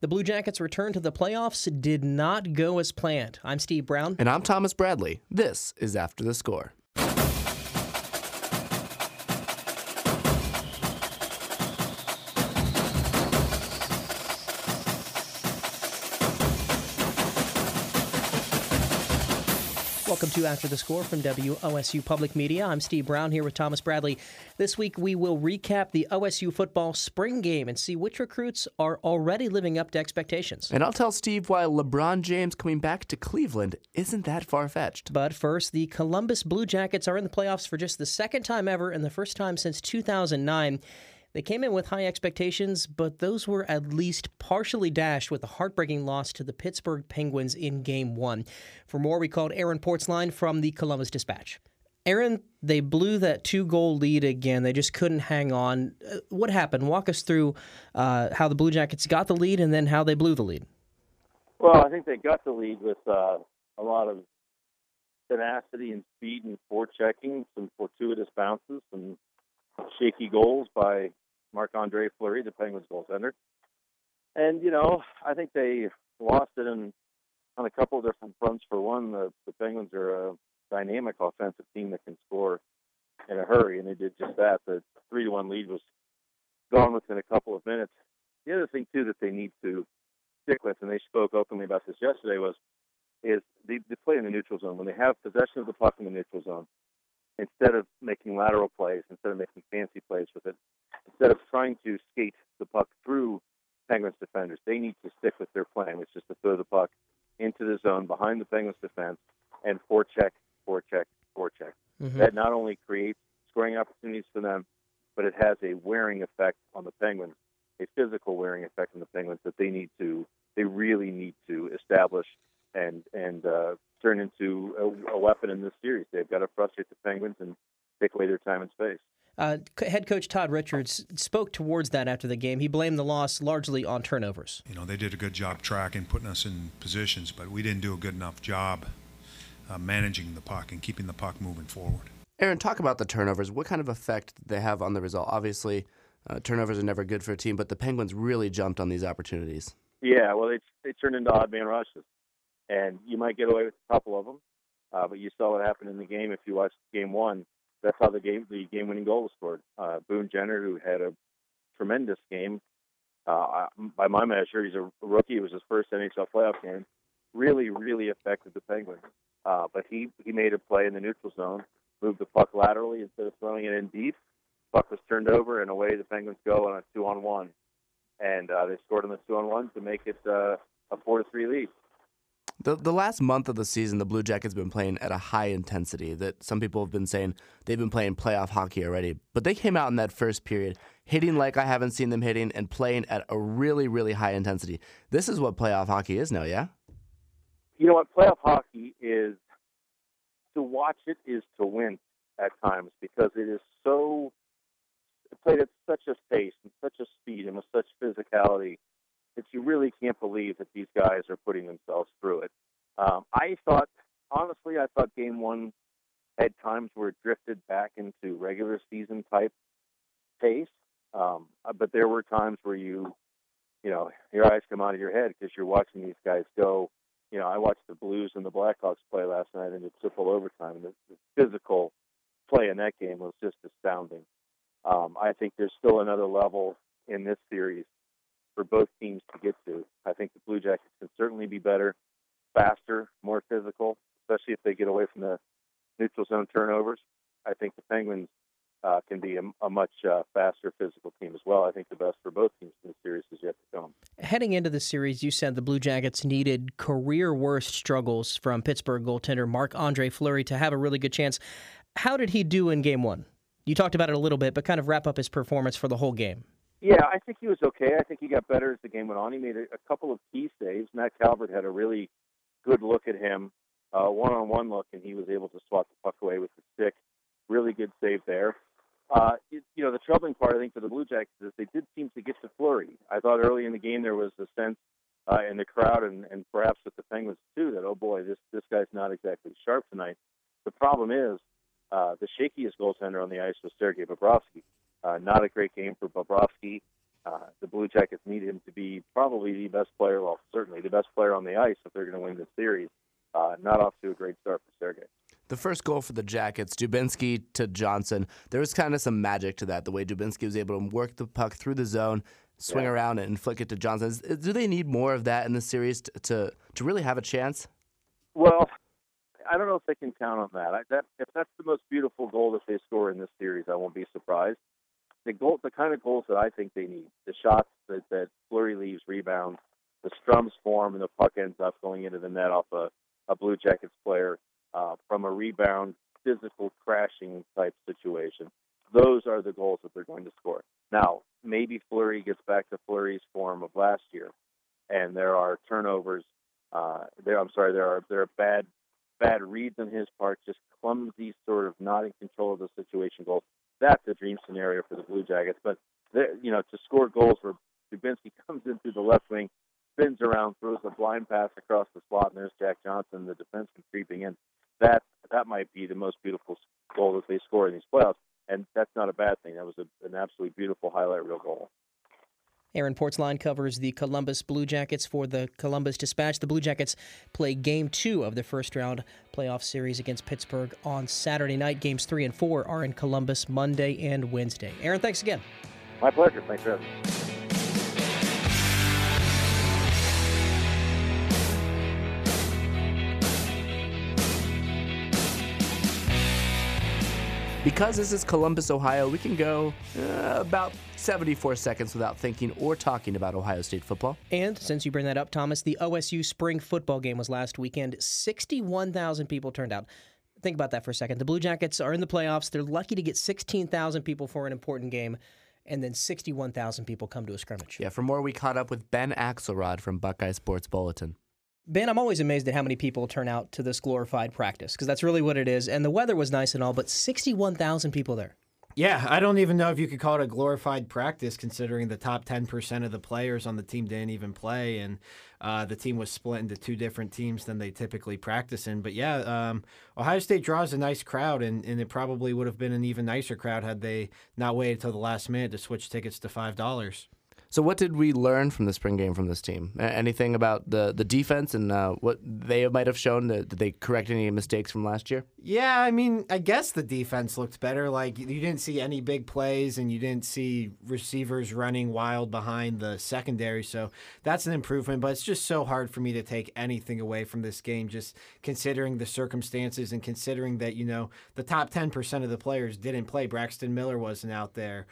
The Blue Jackets' return to the playoffs did not go as planned. I'm Steve Brown. And I'm Thomas Bradley. This is After the Score. Welcome to After the Score from WOSU Public Media. I'm Steve Brown here with Thomas Bradley. This week we will recap the OSU football spring game and see which recruits are already living up to expectations. And I'll tell Steve why LeBron James coming back to Cleveland isn't that far-fetched. But first, the Columbus Blue Jackets are in the playoffs for just the second time ever and the first time since 2009. They came in with high expectations, but those were at least partially dashed with a heartbreaking loss to the Pittsburgh Penguins in Game 1. For more, we called Aaron Portzline from the Columbus Dispatch. Aaron, they blew that 2-goal lead again. They just couldn't hang on. What happened? Walk us through how the Blue Jackets got the lead and then how they blew the lead. Well, I think they got the lead with a lot of tenacity and speed and forechecking, some fortuitous bounces, some shaky goals by Marc-Andre Fleury, the Penguins goaltender. And, I think they lost it on a couple of different fronts. For one, the Penguins are a dynamic offensive team that can score in a hurry, and they did just that. The 3-1 lead was gone within a couple of minutes. The other thing, too, that they need to stick with, and they spoke openly about this yesterday, is they play in the neutral zone. When they have possession of the puck in the neutral zone, instead of making lateral plays, instead of making fancy plays with it, instead of trying to skate the puck through Penguins defenders, they need to stick with their plan, which is to throw the puck into the zone behind the Penguins defense and forecheck. Mm-hmm. That not only creates scoring opportunities for them, but it has a wearing effect on the Penguins, a physical wearing effect on the Penguins that they really need to establish and turn into a weapon in this series. They've got to frustrate the Penguins and take away their time and space. Head coach Todd Richards spoke towards that after the game. He blamed the loss largely on turnovers. They did a good job tracking, putting us in positions, but we didn't do a good enough job managing the puck and keeping the puck moving forward. Aaron, talk about the turnovers. What kind of effect did they have on the result? Obviously, turnovers are never good for a team, but the Penguins really jumped on these opportunities. Yeah, well, they turned into odd man rushes. And you might get away with a couple of them, but you saw what happened in the game. If you watched Game 1, that's how the game-winning goal was scored. Boone Jenner, who had a tremendous game, by my measure, he's a rookie. It was his first NHL playoff game. Really, really affected the Penguins. But he made a play in the neutral zone, moved the puck laterally instead of throwing it in deep. Puck was turned over, and away the Penguins go on a 2-on-1. And they scored on the 2-on-1 to make it a 4-3 lead. The last month of the season, the Blue Jackets have been playing at a high intensity that some people have been saying they've been playing playoff hockey already. But they came out in that first period hitting like I haven't seen them hitting and playing at a really, really high intensity. This is what playoff hockey is now, yeah? You know what? Playoff hockey is, to watch it is to win at times because it is so played at such a pace and such a speed and with such physicality that you really can't believe that these guys are putting themselves through it. I thought Game 1 had times where it drifted back into regular season type pace, but there were times where your eyes come out of your head because you're watching these guys go. I watched the Blues and the Blackhawks play last night in the triple overtime. The physical play in that game was just astounding. I think there's still another level in this series for both teams to get to. I think the Blue Jackets can certainly be better, faster, more physical, especially if they get away from the neutral zone turnovers. I think the Penguins can be a much faster physical team as well. I think the best for both teams in the series is yet to come. Heading into the series, you said the Blue Jackets needed career-worst struggles from Pittsburgh goaltender Marc-Andre Fleury to have a really good chance. How did he do in Game 1? You talked about it a little bit, but kind of wrap up his performance for the whole game. Yeah, I think he was okay. I think he got better as the game went on. He made a couple of key saves. Matt Calvert had a really good look at him, one-on-one look, and he was able to swat the puck away with the stick. Really good save there. The troubling part, I think, for the Blue Jackets is they did seem to get to Fleury. I thought early in the game there was a sense in the crowd and perhaps with the Penguins too that, oh boy, this guy's not exactly sharp tonight. The problem is the shakiest goaltender on the ice was Sergei Bobrovsky. Not a great game for Bobrovsky. The Blue Jackets need him to be probably the best player, well, certainly the best player on the ice if they're going to win this series. Not off to a great start for Sergei. The first goal for the Jackets, Dubinsky to Johnson, there was kind of some magic to that, the way Dubinsky was able to work the puck through the zone, swing around and flick it to Johnson. Do they need more of that in the series to really have a chance? Well, I don't know if they can count on that. If that's the most beautiful goal that they score in this series, I won't be surprised. The kind of goals that I think they need, the shots that Fleury leaves, rebounds, the Strums form, and the puck ends up going into the net off a Blue Jackets player from a rebound, physical crashing type situation. Those are the goals that they're going to score. Now, maybe Fleury gets back to Fleury's form of last year, and there are turnovers. There are bad reads on his part, just clumsy, sort of not in control of the situation goals. That's a dream scenario for the Blue Jackets. But to score goals where Dubinsky comes in through the left wing, spins around, throws a blind pass across the slot, and there's Jack Johnson, the defenseman, creeping in. That might be the most beautiful goal that they score in these playoffs, and that's not a bad thing. That was an absolutely beautiful highlight reel goal. Aaron Portzline covers the Columbus Blue Jackets for the Columbus Dispatch. The Blue Jackets play Game 2 of their first-round playoff series against Pittsburgh on Saturday night. Games 3 and 4 are in Columbus Monday and Wednesday. Aaron, thanks again. My pleasure. Thanks for having me. Because this is Columbus, Ohio, we can go about 74 seconds without thinking or talking about Ohio State football. And since you bring that up, Thomas, the OSU spring football game was last weekend. 61,000 people turned out. Think about that for a second. The Blue Jackets are in the playoffs. They're lucky to get 16,000 people for an important game, and then 61,000 people come to a scrimmage. Yeah, for more, we caught up with Ben Axelrod from Buckeye Sports Bulletin. Ben, I'm always amazed at how many people turn out to this glorified practice, because that's really what it is. And the weather was nice and all, but 61,000 people there. Yeah, I don't even know if you could call it a glorified practice, considering the top 10% of the players on the team didn't even play, and the team was split into two different teams than they typically practice in. But yeah, Ohio State draws a nice crowd, and it probably would have been an even nicer crowd had they not waited till the last minute to switch tickets to $5. So what did we learn from the spring game from this team? Anything about the defense and what they might have shown? Did they correct any mistakes from last year? Yeah, I mean, I guess the defense looked better. Like, you didn't see any big plays, and you didn't see receivers running wild behind the secondary, so that's an improvement. But it's just so hard for me to take anything away from this game, just considering the circumstances and considering that, the top 10% of the players didn't play. Braxton Miller wasn't out there.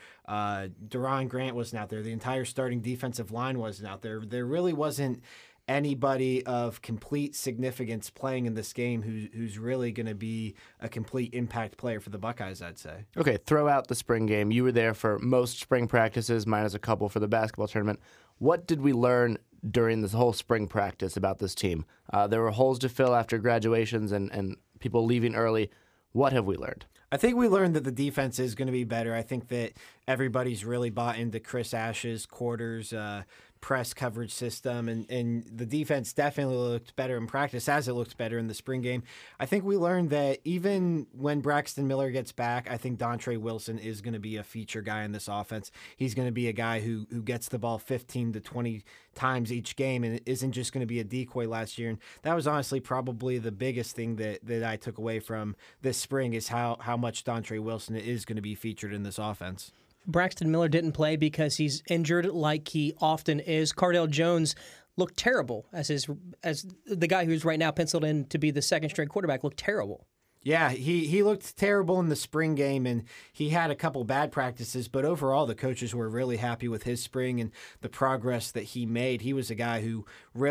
Deron Grant wasn't out there. The entire starting defensive line wasn't out there. There really wasn't anybody of complete significance playing in this game who's really going to be a complete impact player for the Buckeyes, I'd say. Okay, throw out the spring game. You were there for most spring practices, minus a couple for the basketball tournament. What did we learn during this whole spring practice about this team? There were holes to fill after graduations and people leaving early. What have we learned? I think we learned that the defense is going to be better. I think that everybody's really bought into Chris Ash's quarters press coverage system, and the defense definitely looked better in practice as it looked better in the spring game. I think we learned that even when Braxton Miller gets back, I think Dontre Wilson is going to be a feature guy in this offense. He's going to be a guy who gets the ball 15 to 20 times each game and isn't just going to be a decoy last year. And that was honestly probably the biggest thing that I took away from this spring is how much Dontre Wilson is going to be featured in this offense. Braxton Miller didn't play because he's injured like he often is. Cardale Jones looked terrible as the guy who's right now penciled in to be the second-string quarterback looked terrible. Yeah, he looked terrible in the spring game, and he had a couple bad practices, but overall the coaches were really happy with his spring and the progress that he made. He was a guy who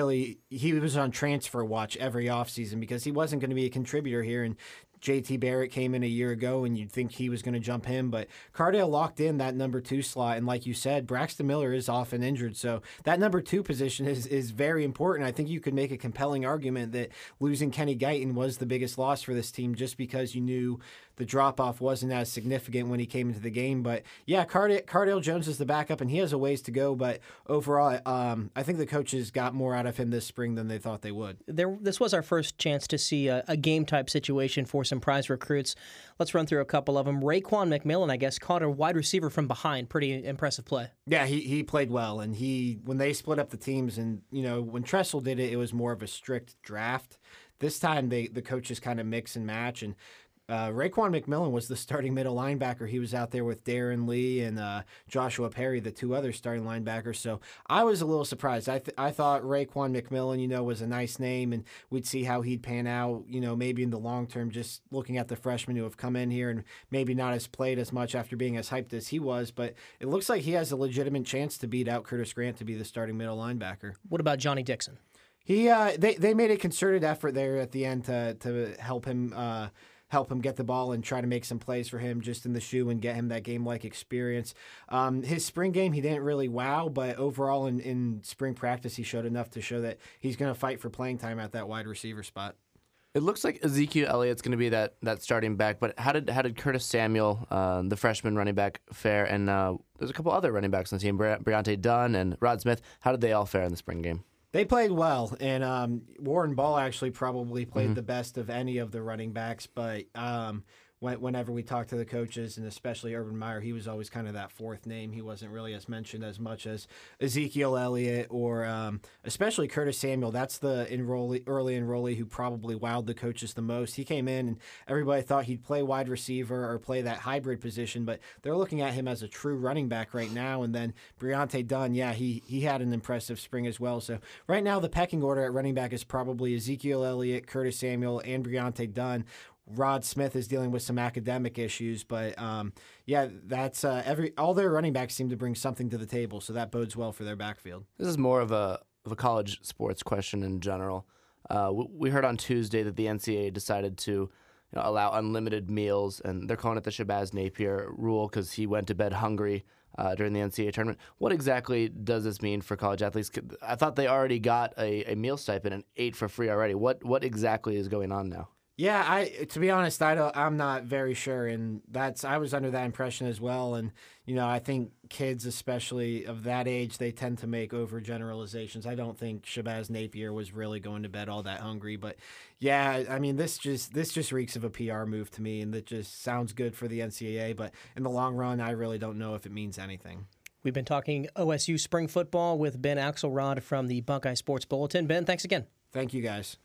he was on transfer watch every offseason because he wasn't going to be a contributor here, and JT Barrett came in a year ago, and you'd think he was going to jump him, but Cardale locked in that number 2 slot, and like you said, Braxton Miller is often injured, so that number 2 position is very important. I think you could make a compelling argument that losing Kenny Guyton was the biggest loss for this team just because you knew the drop-off wasn't as significant when he came into the game. But, yeah, Cardale Jones is the backup, and he has a ways to go. But overall, I think the coaches got more out of him this spring than they thought they would. This was our first chance to see a game-type situation for some prize recruits. Let's run through a couple of them. Raekwon McMillan, I guess, caught a wide receiver from behind. Pretty impressive play. Yeah, he played well, and when they split up the teams, and when Tressel did it, it was more of a strict draft. This time, the coaches kind of mix and match, and Raekwon McMillan was the starting middle linebacker. He was out there with Darren Lee and Joshua Perry, the two other starting linebackers. So I was a little surprised. I thought Raekwon McMillan, was a nice name, and we'd see how he'd pan out, maybe in the long term, just looking at the freshmen who have come in here and maybe not as played as much after being as hyped as he was. But it looks like he has a legitimate chance to beat out Curtis Grant to be the starting middle linebacker. What about Johnny Dixon? They made a concerted effort there at the end to help him get the ball and try to make some plays for him just in the shoe and get him that game-like experience. His spring game, he didn't really wow, but overall in spring practice, he showed enough to show that he's going to fight for playing time at that wide receiver spot. It looks like Ezekiel Elliott's going to be that starting back, but how did Curtis Samuel, the freshman running back, fare? And there's a couple other running backs on the team, Briante Dunn and Rod Smith. How did they all fare in the spring game? They played well, and Warren Ball actually probably played the best of any of the running backs, but whenever we talked to the coaches, and especially Urban Meyer, he was always kind of that fourth name. He wasn't really as mentioned as much as Ezekiel Elliott or especially Curtis Samuel. That's the early enrollee who probably wowed the coaches the most. He came in, and everybody thought he'd play wide receiver or play that hybrid position, but they're looking at him as a true running back right now. And then Briante Dunn, yeah, he had an impressive spring as well. So right now the pecking order at running back is probably Ezekiel Elliott, Curtis Samuel, and Briante Dunn. Rod Smith is dealing with some academic issues, but that's all their running backs seem to bring something to the table, so that bodes well for their backfield. This is more of a college sports question in general. We heard on Tuesday that the NCAA decided to allow unlimited meals, and they're calling it the Shabazz Napier rule because he went to bed hungry during the NCAA tournament. What exactly does this mean for college athletes? I thought they already got a meal stipend and ate for free already. What exactly is going on now? Yeah, to be honest, I'm not very sure, and I was under that impression as well. And I think kids, especially of that age, they tend to make overgeneralizations. I don't think Shabazz Napier was really going to bed all that hungry, but yeah, I mean, this just reeks of a PR move to me, and that just sounds good for the NCAA. But in the long run, I really don't know if it means anything. We've been talking OSU spring football with Ben Axelrod from the Buckeye Sports Bulletin. Ben, thanks again. Thank you, guys.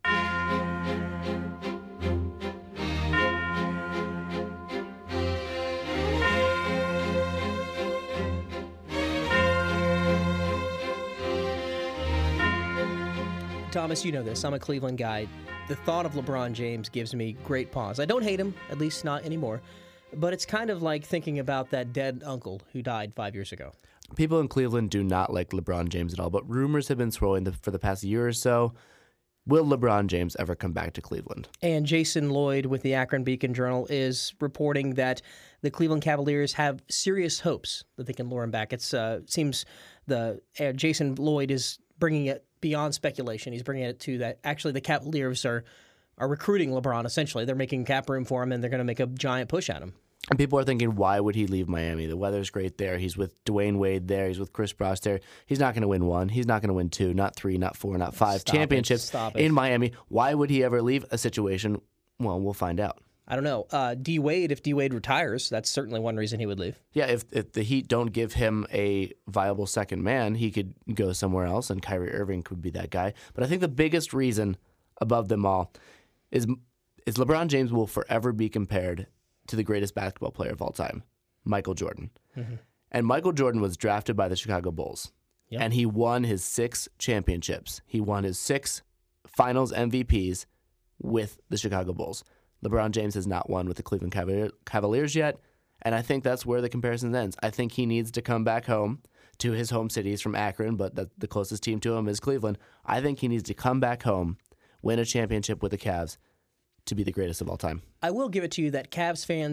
Thomas, you know this. I'm a Cleveland guy. The thought of LeBron James gives me great pause. I don't hate him, at least not anymore. But it's kind of like thinking about that dead uncle who died 5 years ago. People in Cleveland do not like LeBron James at all, but rumors have been swirling for the past year or so. Will LeBron James ever come back to Cleveland? And Jason Lloyd with the Akron Beacon Journal is reporting that the Cleveland Cavaliers have serious hopes that they can lure him back. It seems Jason Lloyd is bringing it beyond speculation. He's bringing it to that actually the Cavaliers are recruiting LeBron, essentially. They're making cap room for him, and they're going to make a giant push at him. And people are thinking, why would he leave Miami? The weather's great there. He's with Dwayne Wade there. He's with Chris Bosh there. He's not going to win one. He's not going to win two, not three, not four, not five championships in Miami. Why would he ever leave a situation? Well, we'll find out. I don't know. If D. Wade retires, that's certainly one reason he would leave. Yeah, if the Heat don't give him a viable second man, he could go somewhere else, and Kyrie Irving could be that guy. But I think the biggest reason above them all is LeBron James will forever be compared to the greatest basketball player of all time, Michael Jordan. Mm-hmm. And Michael Jordan was drafted by the Chicago Bulls, and he won his 6 championships. He won his 6 finals MVPs with the Chicago Bulls. LeBron James has not won with the Cleveland Cavaliers yet, and I think that's where the comparison ends. I think he needs to come back home to his home city. He's from Akron, but the closest team to him is Cleveland. I think he needs to come back home, win a championship with the Cavs, to be the greatest of all time. I will give it to you that Cavs fans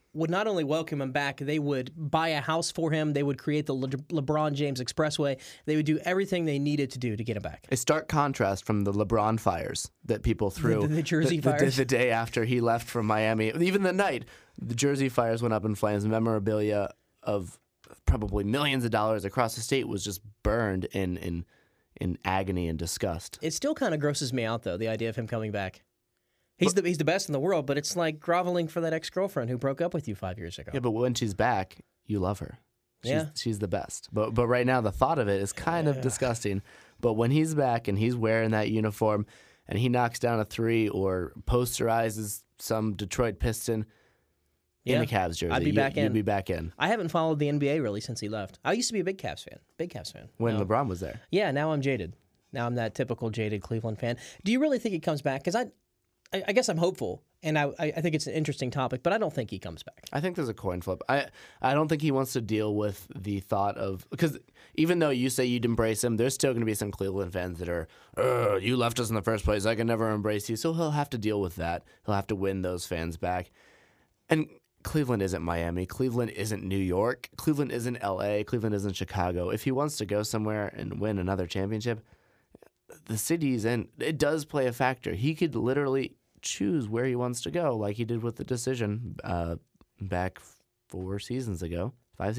would not only welcome him back, they would buy a house for him. They would create the LeBron James Expressway. They would do everything they needed to do to get him back. A stark contrast from the LeBron fires that people threw The Jersey fires. The day after he left from Miami. Even the night, the Jersey fires went up in flames. Memorabilia of probably millions of dollars across the state was just burned in agony and disgust. It still kind of grosses me out, though, the idea of him coming back. He's the best in the world, but it's like groveling for that ex-girlfriend who broke up with you 5 years ago. Yeah, but when she's back, you love her. She's the best. But right now, the thought of it is kind of disgusting. But when he's back and he's wearing that uniform and he knocks down a three or posterizes some Detroit Piston in a Cavs jersey, I'd be back in. You'd be back in. I haven't followed the NBA really since he left. I used to be a big Cavs fan. When LeBron was there. Yeah, now I'm jaded. Now I'm that typical jaded Cleveland fan. Do you really think he comes back? Because I guess I'm hopeful, and I think it's an interesting topic, but I don't think he comes back. I think there's a coin flip. I don't think he wants to deal with the thought of, because even though you say you'd embrace him, there's still going to be some Cleveland fans that are, you left us in the first place, I can never embrace you. So he'll have to deal with that. He'll have to win those fans back. And Cleveland isn't Miami. Cleveland isn't New York. Cleveland isn't L.A. Cleveland isn't Chicago. If he wants to go somewhere and win another championship, the city's in. It does play a factor. He could literally choose where he wants to go, like he did with the decision back 5 seasons ago.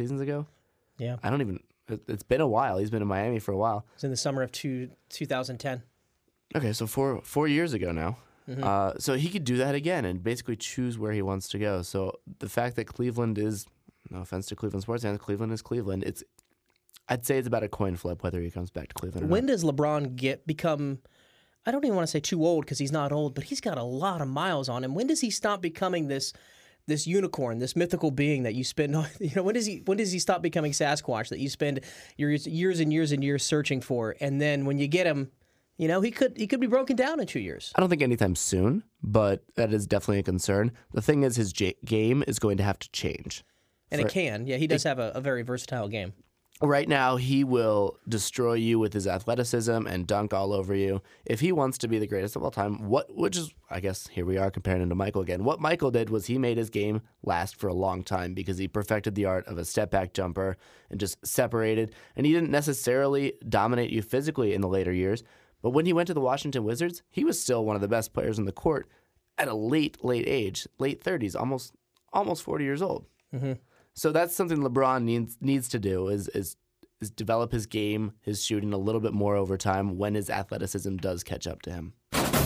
Yeah. It's been a while. He's been in Miami for a while. It's in the summer of 2010. Okay, so 4 years ago now. Mm-hmm. So he could do that again and basically choose where he wants to go. So the fact that Cleveland is, no offense to Cleveland sports fans, Cleveland is Cleveland. I'd say it's about a coin flip whether he comes back to Cleveland or When not. does LeBron become, I don't even want to say too old because he's not old, but he's got a lot of miles on him. When does he stop becoming this unicorn, this mythical being that you spend, when does he stop becoming Sasquatch that you spend years and years and years searching for, and then when you get him, he could be broken down in 2 years. I don't think anytime soon, but that is definitely a concern. The thing is, his game is going to have to change. And it can. Yeah, he does have a very versatile game. Right now, he will destroy you with his athleticism and dunk all over you. If he wants to be the greatest of all time, which is, I guess, here we are comparing him to Michael again. What Michael did was he made his game last for a long time because he perfected the art of a step-back jumper and just separated. And he didn't necessarily dominate you physically in the later years, but when he went to the Washington Wizards, he was still one of the best players in the court at a late age, late 30s, almost 40 years old. Mm-hmm. So that's something LeBron needs to do is develop his game, his shooting a little bit more over time when his athleticism does catch up to him.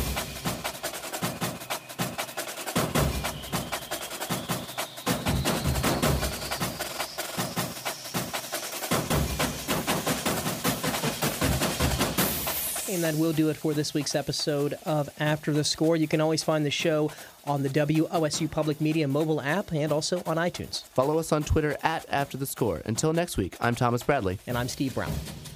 And that will do it for this week's episode of After the Score. You can always find the show on the WOSU Public Media mobile app and also on iTunes. Follow us on Twitter @AfterTheScore. Until next week, I'm Thomas Bradley. And I'm Steve Brown.